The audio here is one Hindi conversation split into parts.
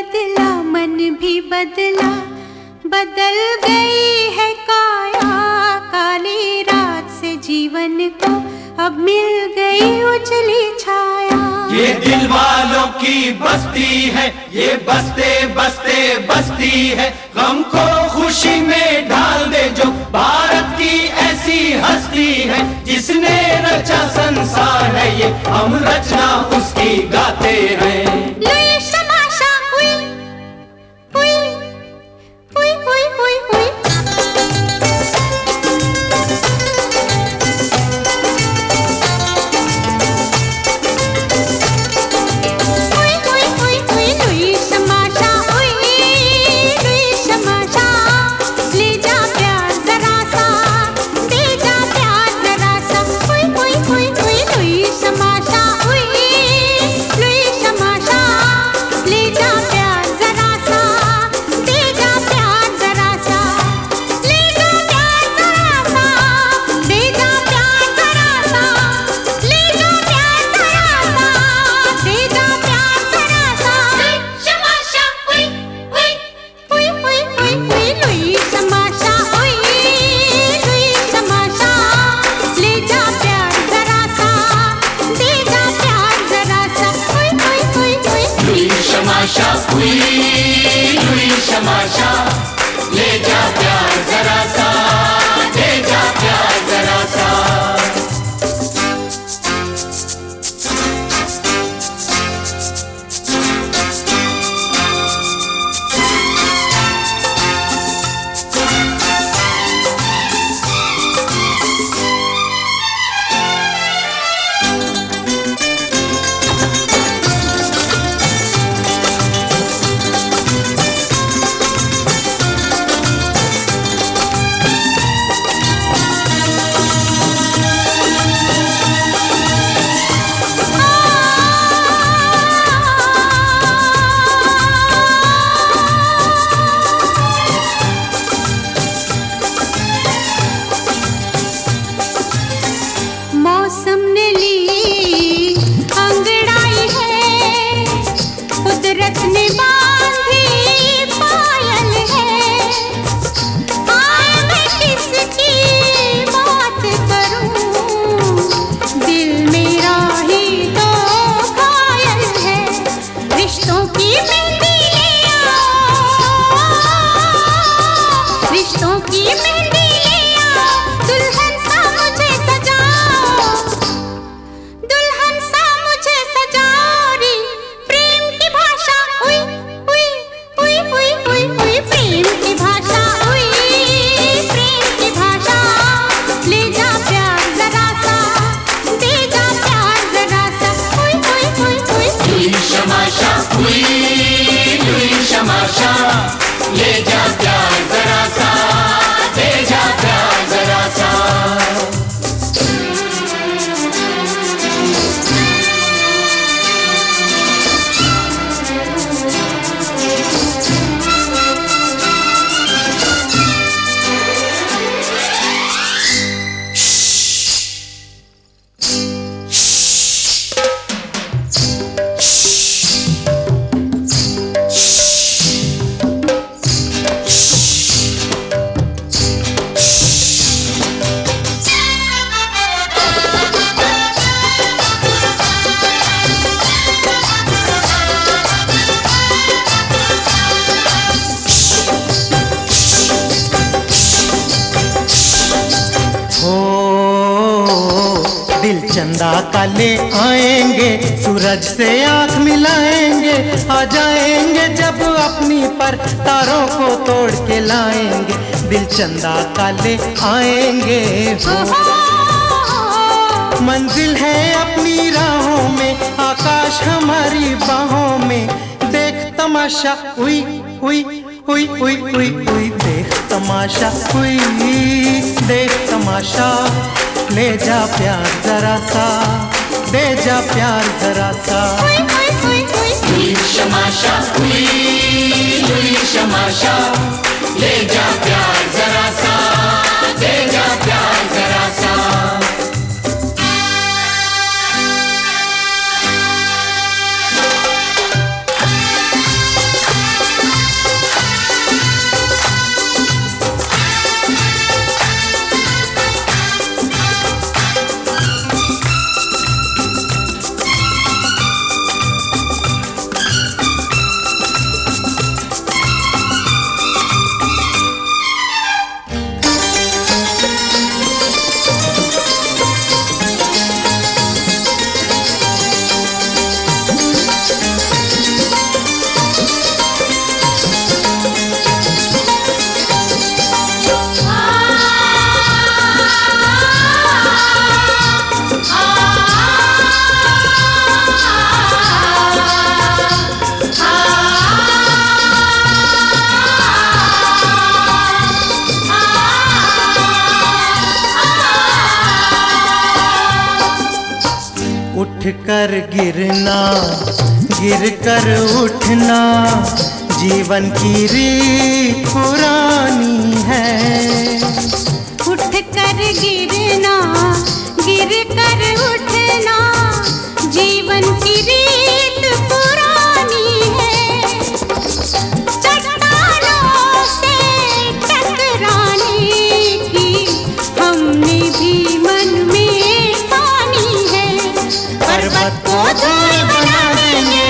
बदला मन भी बदला, बदल गई है काया। काली रात से जीवन को अब मिल गई उजली छाया। ये दिल वालों की बस्ती है, ये बसते बसते बस्ती है। गम को खुशी में ढाल दे जो भारत की ऐसी हस्ती है। जिसने रचा संसार है ये, हम रचना उसकी गाते हैं। शमाशा ले जा प्यार जरा सा, दे जा प्यार जरा सा। मौसम ने ली अंगड़ाई है, कुदरत ने बांधी पायल है। आए मैं किसकी बात करूं, दिल मेरा ही तो घायल है। रिश्तों की मेहंदी ले आओ, रिश्तों की मेहंदी ले आओ। दुल्हन सा मुझे सजाओ, दुल्हन सा मुझे सजाओ रे। प्रेम की भाषा उई उई उई उई उई उई, प्रेम की भाषा उई, प्रेम की भाषा। ले जा प्यार जरा सा, दे जा प्यार जरा सा। उई उई उई उई लुई शमाशा हुई, लुई शमाशा ले जा प्यार जरा सा, दे जा प्यार जरा सा। दिल चंदा का ले आएंगे, सूरज से आंख मिलाएंगे। आ जाएंगे जब अपनी पर तारों को तोड़ के लाएंगे। दिल चंदा का ले आएंगे हो, मंजिल है अपनी राहों में, आकाश हमारी बाहों में। देख तमाशा उई उई उई उई उई उई, देख तमाशा उई, देख तमाशा। ले जा प्यार जरा सा, दे जा प्यार जरा सा। लुई शमाशा हुई, लुई शमाशा ले जा प्यार जरा सा, दे जा प्यार जरा सा। कर गिरना, गिर कर उठना, जीवन की रीत पुरानी है। उठ कर गिरना, गिर कर उठना, जीवन की रीत पुरानी है। चट्टानों से टकराने की हमने भी मन में ठानी है। पर्वत को धूल बना देंगे,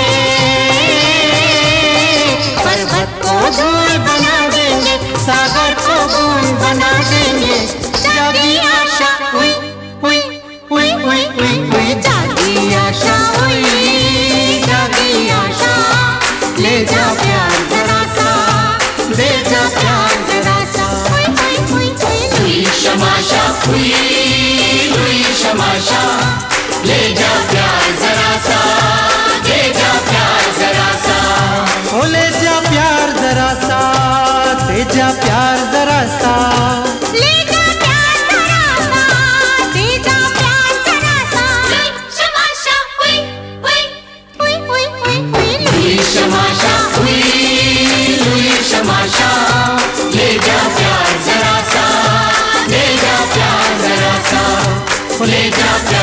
पर्वत को धूल बना देंगे, सागर को बूंद बना देंगे। जागी आशा हुई हुई हुई हुई हुई हुई, जागी आशा हुई, जागी आशा। ले जा प्यार जरा सा, ले जा प्यार जरा सा। हुई हुई हुई हुई हुई शमाशा हुई, हुई शमाशा। ले जा प्यार जरा सा, ले जा प्यार जरा सा। ओ ले जा प्यार जरा सा, दे जा प्यार जरा सा। ले जा प्यार जरा सा, दे जा प्यार जरा सा। हुई शमाशा हुई हुई हुई हुई हुई हुई हुई शमाशा हुई, हुई शमाशा। ले जा प्यार जरा सा, ले जा प्यार जरा सा। ले जा प्यार